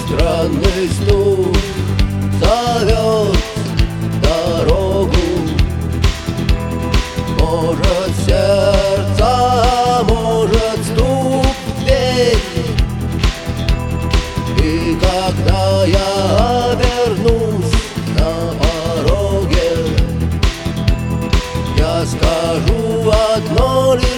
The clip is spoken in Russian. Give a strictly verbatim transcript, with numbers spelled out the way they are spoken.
Странный стук зовет дорогу. Может, сердце, может, стук в дверь. И когда я обернусь на пороге, я скажу одно лишь: